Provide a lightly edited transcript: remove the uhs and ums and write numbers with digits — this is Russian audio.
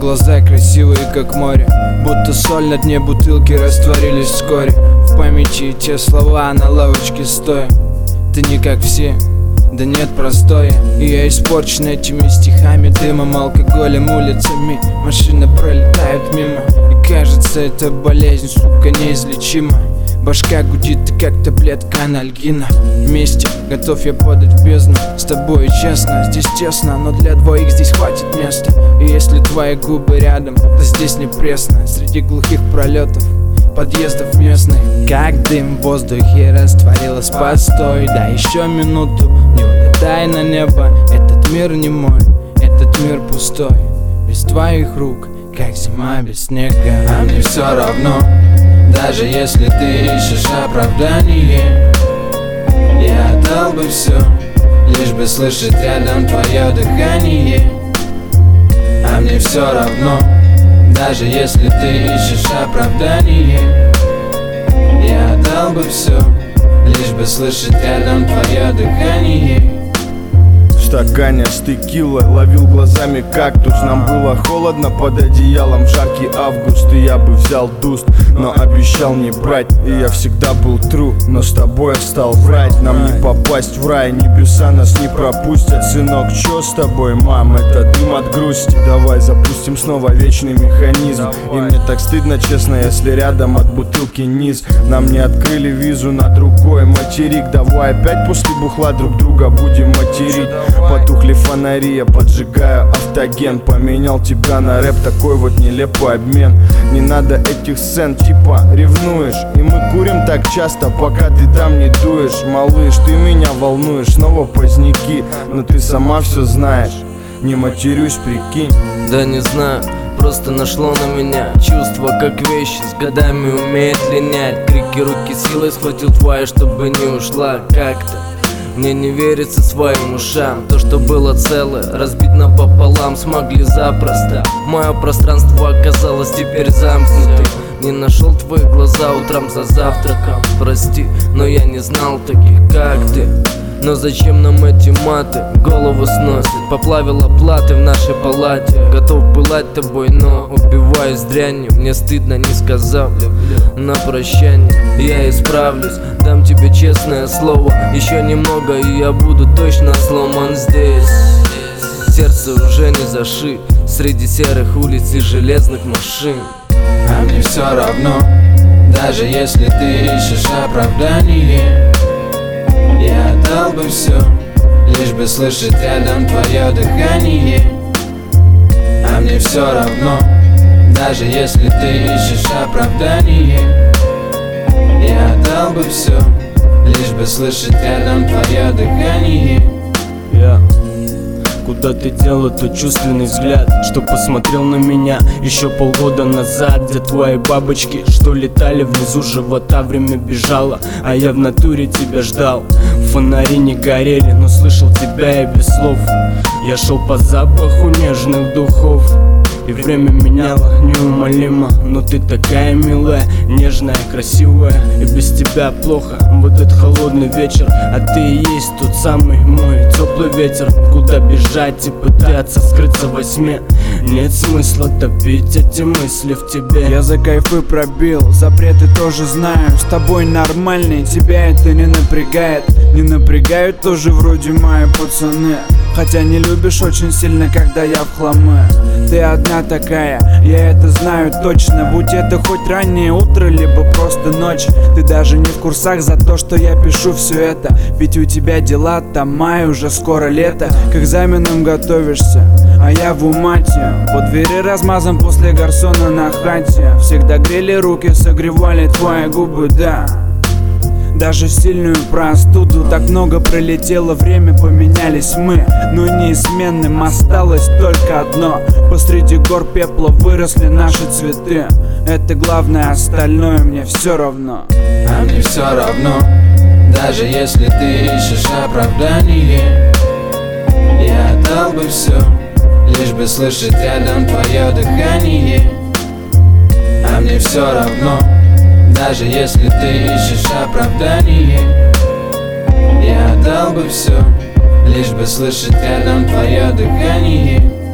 глаза красивые, как море, будто соль на дне бутылки растворились вскоре. В памяти те слова на лавочке стоя. Ты не как все, да нет, простое. И я испорчен этими стихами, дымом, алкоголем, улицами. Машины пролетают мимо, и кажется, это болезнь, сука, неизлечима. Башка гудит, ты как таблетка анальгина. Вместе готов я падать в бездну. С тобой честно, здесь тесно, но для двоих здесь хватит места. И если твои губы рядом, то здесь не пресно. Среди глухих пролетов подъездов местных, как дым в воздухе растворилась. Постой, да еще минуту, не улетай на небо. Этот мир не мой, этот мир пустой. Без твоих рук, как зима без снега. А мне все равно, даже если ты ищешь оправдание. Я отдал бы все, лишь бы слышать рядом твое дыхание. А мне все равно, даже если ты ищешь оправдание. Я отдал бы все, лишь бы слышать рядом твое дыхание. В стакане с текилой ловил глазами кактус. Нам было холодно под одеялом, жаркий август. И я бы взял дуст, но обещал не брать. И я всегда был true, но с тобой я стал врать. Нам не попасть в рай, небеса нас не пропустят. Сынок, чё с тобой, мам? Это дым от грусти. Давай запустим снова вечный механизм. И мне так стыдно, честно, если рядом от бутылки низ. Нам не открыли визу на другой материк. Давай опять после бухла друг друга будем материть. Потухли фонари, я поджигаю автоген. Поменял тебя на рэп, такой вот нелепый обмен. Не надо этих сцен, типа ревнуешь. И мы курим так часто, пока ты там не дуешь. Малыш, ты меня волнуешь, снова поздняки. Но ты сама все знаешь, не матерюсь, прикинь. Да не знаю, просто нашло на меня чувство, как вещи с годами умеет линять. Крики руки силой схватил твоя, чтобы не ушла как-то. Мне не верится своим ушам. То, что было целое, разбить напополам смогли запросто. Мое пространство оказалось теперь замкнутым. Не нашел твои глаза утром за завтраком. Прости, но я не знал таких, как ты. Но зачем нам эти маты? Голову сносит. Поплавила платы в нашей палате. Готов пылать тобой, но убиваюсь дрянью. Мне стыдно, не сказав на прощание. Я исправлюсь, дам тебе честное слово. Еще немного, и я буду точно сломан здесь. Сердце уже не зашить среди серых улиц и железных машин. А мне все равно, даже если ты ищешь оправдание. Я отдал бы все, лишь бы слышать рядом твое дыхание. А мне все равно, даже если ты ищешь оправдание. Я отдал бы все, лишь бы слышать рядом твое дыхание. Куда ты дел этот чувственный взгляд, что посмотрел на меня еще полгода назад? Где твои бабочки, что летали внизу живота? Время бежало, а я в натуре тебя ждал. Фонари не горели, но слышал тебя и без слов. Я шел по запаху нежных духов, и время меняло неумолимо. Но ты такая милая, нежная, красивая, и без тебя плохо в этот холодный вечер. А ты и есть тот самый мой теплый ветер. Куда бежать и пытаться скрыться во тьме? Нет смысла топить эти мысли в тебе. Я за кайфы пробил, запреты тоже знаю. С тобой нормальный, тебя это не напрягает. Не напрягают тоже вроде мои пацаны. Хотя не любишь очень сильно, когда я в хламы. Ты одна такая, я это знаю точно. Будь это хоть раннее утро, либо просто ночь. Ты даже не в курсах за то, что я пишу все это. Ведь у тебя дела, там май, уже скоро лето. К экзаменам готовишься, а я в умате. По двери размазан после гарсона на хате. Всегда грели руки, согревали твои губы, да. Даже в сильную простуду так много пролетело время, поменялись мы, но неизменным осталось только одно. Посреди гор пепла выросли наши цветы. Это главное, остальное мне все равно. А мне все равно, даже если ты ищешь оправдание. Я отдал бы все, лишь бы слышать рядом твое дыхание. А мне все равно, даже если ты ищешь оправдание. Я отдал бы все, лишь бы слышать рядом твое дыхание.